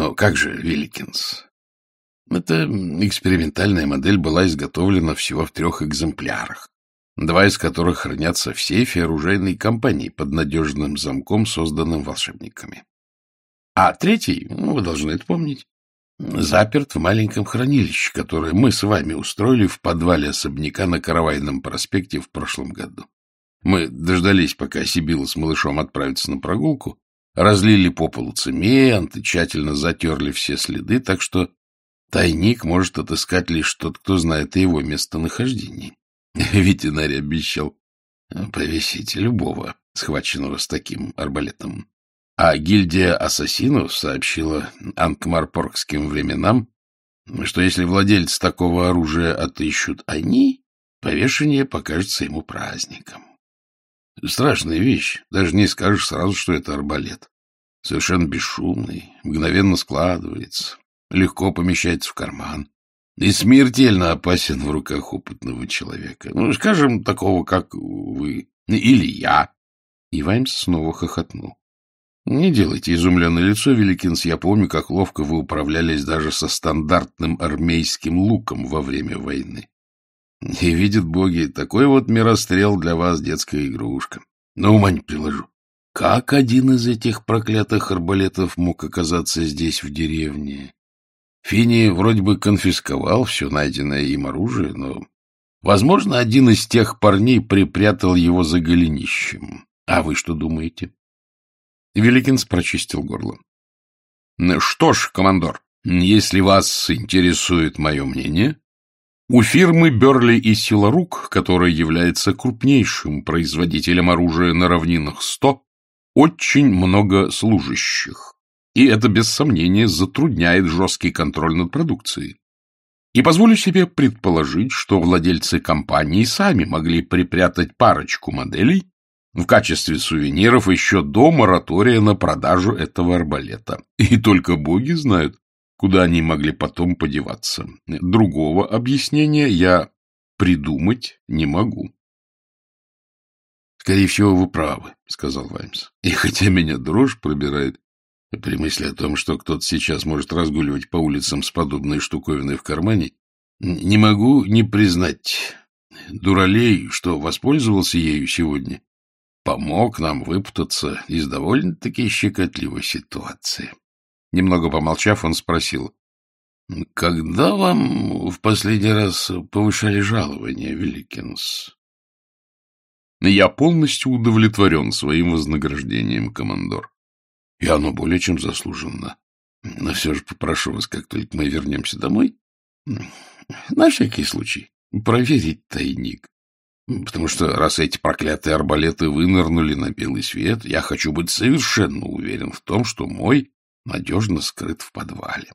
Но как же, Вилликинс? Эта экспериментальная модель была изготовлена всего в 3 экземплярах, 2 из которых хранятся в сейфе оружейной компании под надежным замком, созданным волшебниками. А 3, вы должны это помнить, заперт в маленьком хранилище, которое мы с вами устроили в подвале особняка на Каравайном проспекте в прошлом году. Мы дождались, пока Сибилла с малышом отправятся на прогулку, разлили по полу цемент, тщательно затерли все следы, так что тайник может отыскать лишь тот, кто знает о его местонахождении. Ветеринар обещал повесить любого, схваченного с таким арбалетом. А гильдия ассасинов сообщила анкмарпоргским временам, что если владельцы такого оружия отыщут они, повешение покажется ему праздником. Страшная вещь, даже не скажешь сразу, что это арбалет. Совершенно бесшумный, мгновенно складывается, легко помещается в карман и смертельно опасен в руках опытного человека. Ну, скажем, такого, как вы или я. И Ваймс снова хохотнул. Не делайте изумленное лицо, Вилликинс, я помню, как ловко вы управлялись даже со стандартным армейским луком во время войны. И видят боги, такой вот мирострел для вас детская игрушка. Но ума не приложу. Как один из этих проклятых арбалетов мог оказаться здесь, в деревне? Финни вроде бы конфисковал все найденное им оружие, но, возможно, один из тех парней припрятал его за голенищем. А вы что думаете? Вилликинс прочистил горло. — Что ж, командор, если вас интересует мое мнение, у фирмы Берли и Силарук, которая является крупнейшим производителем оружия на равнинах 100, очень много служащих, и это, без сомнения, затрудняет жесткий контроль над продукцией. И позволю себе предположить, что владельцы компании сами могли припрятать парочку моделей в качестве сувениров еще до моратория на продажу этого арбалета. И только боги знают, куда они могли потом подеваться. Другого объяснения я придумать не могу. — Скорее всего, вы правы, — сказал Ваймс. — И хотя меня дрожь пробирает при мысли о том, что кто-то сейчас может разгуливать по улицам с подобной штуковиной в кармане, не могу не признать дуралей, что воспользовался ею сегодня, помог нам выпутаться из довольно-таки щекотливой ситуации. Немного помолчав, он спросил: — Когда вам в последний раз повышали жалование, Вилликинс? — Я полностью удовлетворен своим вознаграждением, командор. И оно более чем заслуженно. Но все же попрошу вас, как только мы вернемся домой, на всякий случай проверить тайник. Потому что, раз эти проклятые арбалеты вынырнули на белый свет, я хочу быть совершенно уверен в том, что мой надежно скрыт в подвале.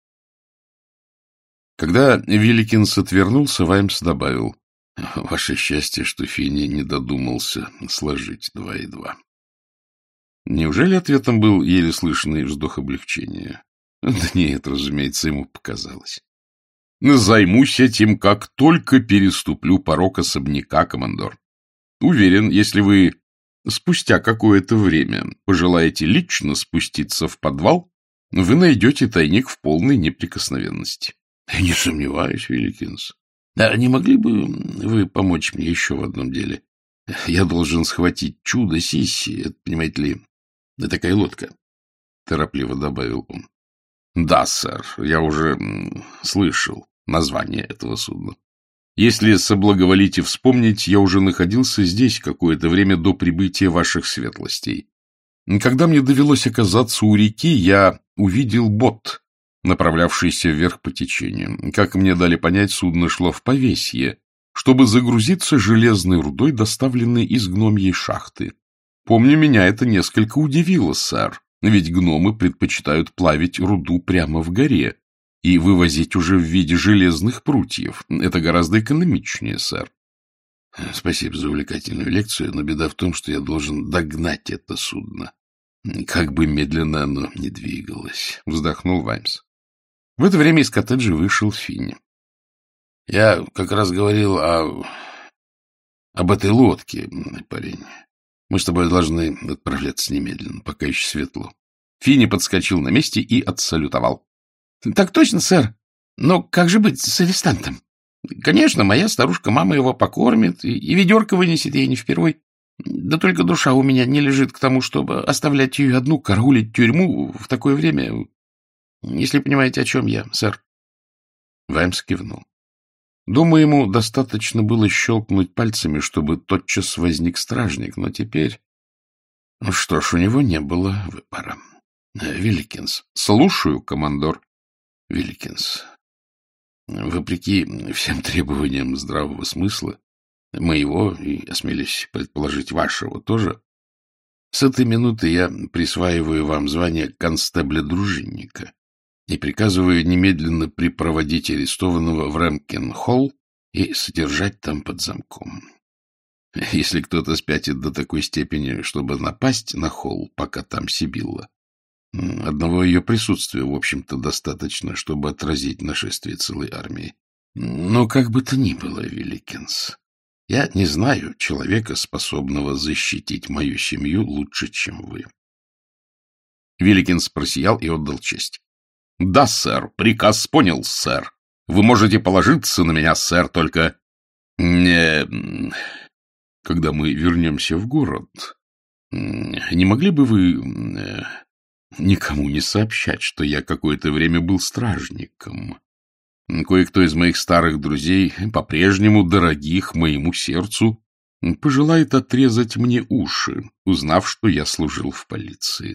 Когда Вилликинс отвернулся, Ваймс добавил: — Ваше счастье, что Финни не додумался сложить 2 и 2. Неужели ответом был еле слышный вздох облегчения? Да нет, разумеется, ему показалось. — Займусь этим, как только переступлю порог особняка, командор. Уверен, если вы спустя какое-то время пожелаете лично спуститься в подвал, вы найдете тайник в полной неприкосновенности. — Не сомневаюсь, Вилликинс. А не могли бы вы помочь мне еще в одном деле? Я должен схватить чудо-сисси, это, понимаете ли, такая лодка, — торопливо добавил он. — Да, сэр, я уже слышал название этого судна. Если соблаговолите вспомнить, я уже находился здесь какое-то время до прибытия ваших светлостей. Когда мне довелось оказаться у реки, я увидел бот, направлявшийся вверх по течению. Как мне дали понять, судно шло в повесье, чтобы загрузиться железной рудой, доставленной из гномьей шахты. Помню, меня это несколько удивило, сэр, ведь гномы предпочитают плавить руду прямо в горе и вывозить уже в виде железных прутьев. Это гораздо экономичнее, сэр. Спасибо за увлекательную лекцию, но беда в том, что я должен догнать это судно. Как бы медленно оно ни двигалось, — вздохнул Ваймс. В это время из коттеджа вышел Финни. — Я как раз говорил об этой лодке, парень. Мы с тобой должны отправляться немедленно, пока еще светло. Финни подскочил на месте и отсалютовал. — Так точно, сэр. Но как же быть с арестантом? Конечно, моя старушка-мама его покормит и ведерко вынесет ей не впервой. Да только душа у меня не лежит к тому, чтобы оставлять ее одну караулить тюрьму в такое время, если понимаете, о чем я, сэр. Ваймс кивнул. Думаю, ему достаточно было щелкнуть пальцами, чтобы тотчас возник стражник, но теперь... Ну что ж, у него не было выбора. Вилликинс. Слушаю, командор. Вилликинс. Вопреки всем требованиям здравого смысла, моего и, осмелюсь предположить, вашего тоже, с этой минуты я присваиваю вам звание констебля-дружинника и приказываю немедленно припроводить арестованного в Рэмпкин-холл и содержать там под замком. Если кто-то спятит до такой степени, чтобы напасть на холл, пока там Сибилла, одного ее присутствия, в общем-то, достаточно, чтобы отразить нашествие целой армии. Но как бы то ни было, Вилликинс, я не знаю человека, способного защитить мою семью лучше, чем вы. Вилликинс просиял и отдал честь. — Да, сэр, приказ понял, сэр. Вы можете положиться на меня, сэр, только... Когда мы вернемся в город, не могли бы вы никому не сообщать, что я какое-то время был стражником? Кое-кто из моих старых друзей, по-прежнему дорогих моему сердцу, пожелает отрезать мне уши, узнав, что я служил в полиции.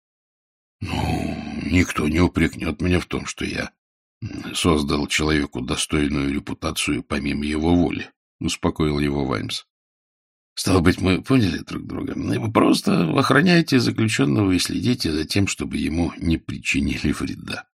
Никто не упрекнет меня в том, что я создал человеку достойную репутацию помимо его воли, — успокоил его Ваймс. — Стало быть, мы поняли друг друга. Вы просто охраняете заключенного и следите за тем, чтобы ему не причинили вреда.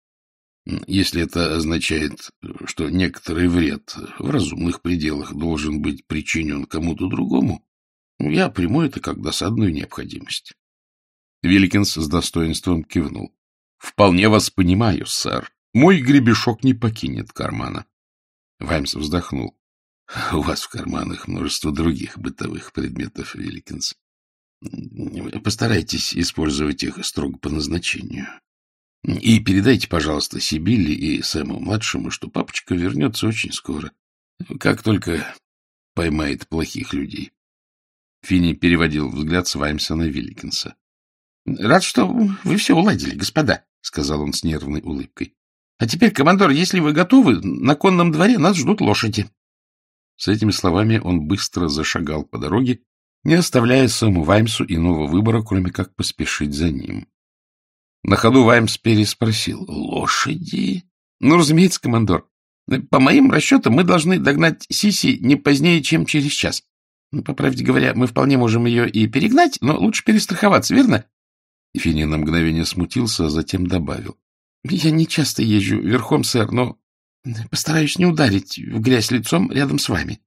Если это означает, что некоторый вред в разумных пределах должен быть причинен кому-то другому, я приму это как досадную необходимость. Вилликинс с достоинством кивнул. — Вполне вас понимаю, сэр. Мой гребешок не покинет кармана. Ваймс вздохнул. — У вас в карманах множество других бытовых предметов, Вилликинс. Постарайтесь использовать их строго по назначению. И передайте, пожалуйста, Сибилле и Сэму-младшему, что папочка вернется очень скоро, как только поймает плохих людей. Финни переводил взгляд с Ваймса на Вилликинса. — Рад, что вы все уладили, господа, — сказал он с нервной улыбкой. — А теперь, командор, если вы готовы, на конном дворе нас ждут лошади. С этими словами он быстро зашагал по дороге, не оставляя Сэму Ваймсу иного выбора, кроме как поспешить за ним. На ходу Ваймс переспросил: — Лошади? — Ну, разумеется, командор. По моим расчетам, мы должны догнать Сиси не позднее, чем через час. По правде говоря, мы вполне можем ее и перегнать, но лучше перестраховаться, верно? Финни на мгновение смутился, а затем добавил: — Я не часто езжу верхом, сэр, но постараюсь не ударить в грязь лицом рядом с вами.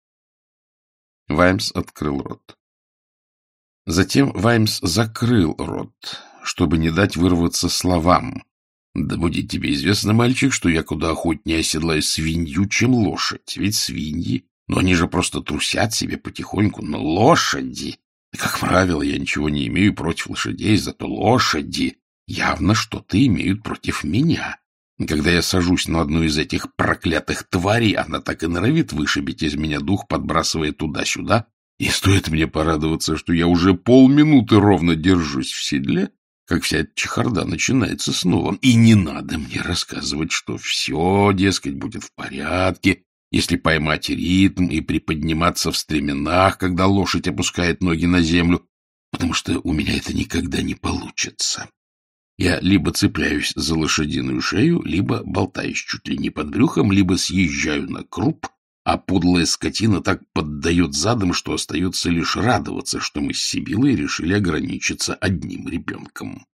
Ваймс открыл рот. Затем Ваймс закрыл рот, чтобы не дать вырваться словам. — Да будет тебе известно, мальчик, что я куда охотнее оседлаю свинью, чем лошадь. Ведь свиньи, но они же просто трусят себе потихоньку. Но лошади... Как правило, я ничего не имею против лошадей, зато лошади явно что-то имеют против меня. Когда я сажусь на одну из этих проклятых тварей, она так и норовит вышибить из меня дух, подбрасывая туда-сюда. И стоит мне порадоваться, что я уже полминуты ровно держусь в седле, как вся эта чехарда начинается снова. И не надо мне рассказывать, что все, дескать, будет в порядке, если поймать ритм и приподниматься в стременах, когда лошадь опускает ноги на землю, потому что у меня это никогда не получится. Я либо цепляюсь за лошадиную шею, либо болтаюсь чуть ли не под брюхом, либо съезжаю на круп, а подлая скотина так поддает задом, что остается лишь радоваться, что мы с Сибиллой решили ограничиться одним ребенком.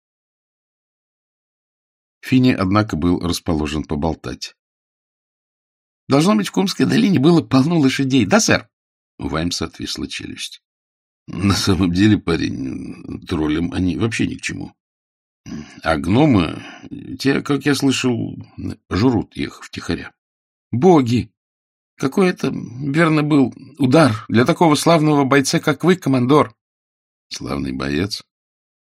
Финни, однако, был расположен поболтать. — Должно быть, в Кумской долине было полно лошадей, да, сэр? У Ваймса отвисла челюсть. — На самом деле, парень, троллям они вообще ни к чему. А гномы, те, как я слышал, жрут их втихаря. — Боги! Какой это, верно, был удар для такого славного бойца, как вы, командор! — Славный боец?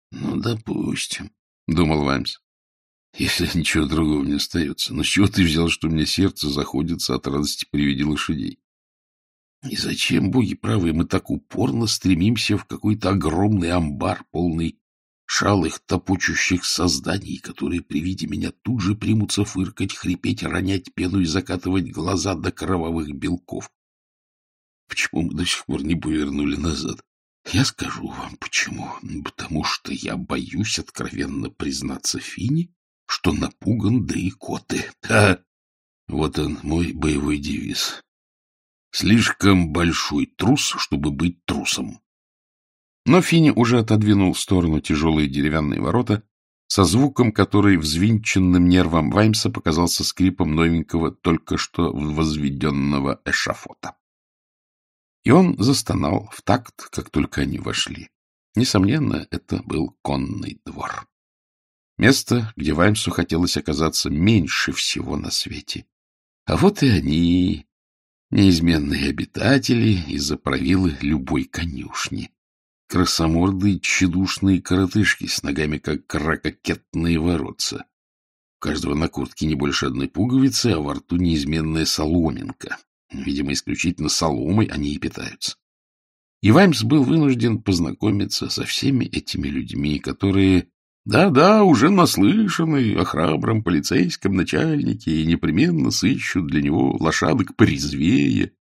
— Ну, допустим, — думал Ваймс. — Если ничего другого не остается. Но с чего ты взял, что у меня сердце заходится от радости при виде лошадей? И зачем, боги правые, мы так упорно стремимся в какой-то огромный амбар, полный шалых, топочущих созданий, которые при виде меня тут же примутся фыркать, хрипеть, ронять пену и закатывать глаза до кровавых белков? Почему мы до сих пор не повернули назад? Я скажу вам, почему. Потому что я боюсь откровенно признаться Фине, что напуган до икоты. Да, вот он, мой боевой девиз. Слишком большой трус, чтобы быть трусом. Но Фини уже отодвинул в сторону тяжелые деревянные ворота, со звуком, который взвинченным нервам Ваймса показался скрипом новенького, только что возведенного эшафота. И он застонал в такт, как только они вошли. Несомненно, это был конный двор. Место, где Ваймсу хотелось оказаться меньше всего на свете. А вот и они, неизменные обитатели из-за правилы любой конюшни. Красомордые тщедушные коротышки с ногами, как ракокетные воротца. У каждого на куртке не больше одной пуговицы, а во рту неизменная соломинка. Видимо, исключительно соломой они и питаются. И Ваймс был вынужден познакомиться со всеми этими людьми, которые, да-да, уже наслышаны о храбром полицейском начальнике и непременно сыщут для него лошадок порезвее,